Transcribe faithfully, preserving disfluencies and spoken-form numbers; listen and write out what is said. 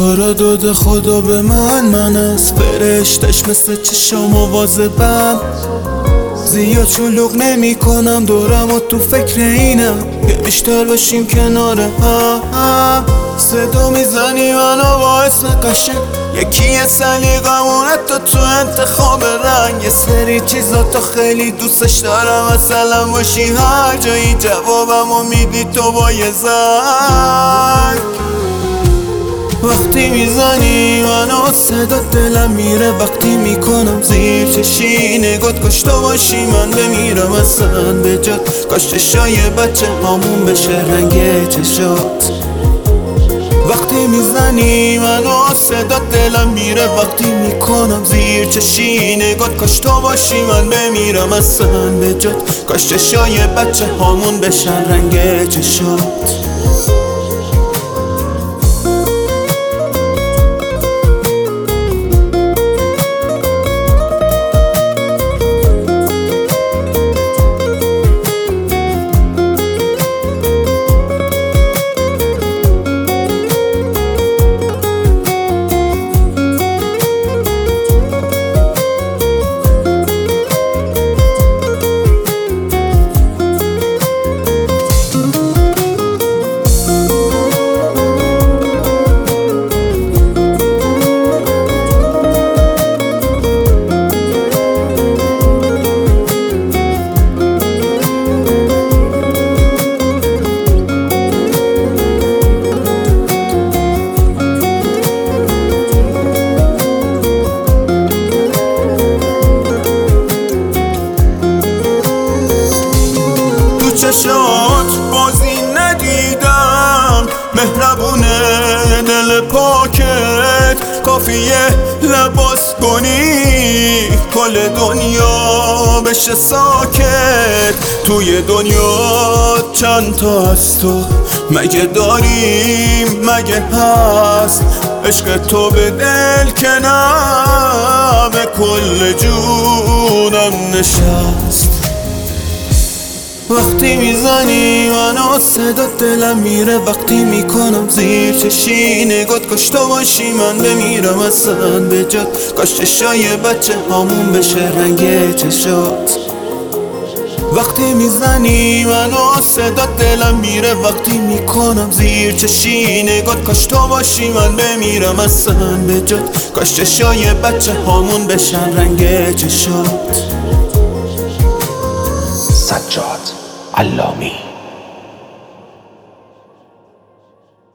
رو داده خدا به من، من از فرشتش مثل چشم مواظبم. زیاد شلوغ نمی کنم دورم و تو فکر اینم که بیشتر باشیم کنار هم. صدا میزنی منو با اسم قشنگ، یکی یه سلیقمون حتی تو انتخاب رنگ. یه سری چیزا تا خیلی دوستش دارم، مثلا باشی هر جایی جوابمو میدی تو با یه زنگ. وقتی میزنی منو صدا دلم میره، وقتی میکنم زیر چشی نگات کاش تو باشی من بمیرم اصلا به جات. کاش چشای بچه هامون بشه رنگ چشات. وقتی میزنی منو صدا دلم میره، وقتی میکنم زیر چشی نگات کاش تو باشی من بمیرم اصلا به جات. کاش چشای بچه هامون بشن رنگ چشات. چشات بازی ندیدم، مهربونه دل پاکت، کافیه لباس کنی کل دنیا بشه ساکت. توی دنیا چند تا از تو مگه داریم مگه هست؟ عشق تو به دل که نه به کل جونم نشست. وقتی میزنی منو صدا دلم میره، وقتی میکنم زیر چشی نگات کاش تو باشی من بمیرم اصلا به جات. کاش چشای بچه هامون بشه رنگ چشات. وقتی میزنی منو صدا دلم میره، وقتی میکنم زیر چشی نگات کاش تو باشی من بمیرم اصلا به جات. کاش چشای بچه هامون بشن رنگ چشات. سجاد علامی.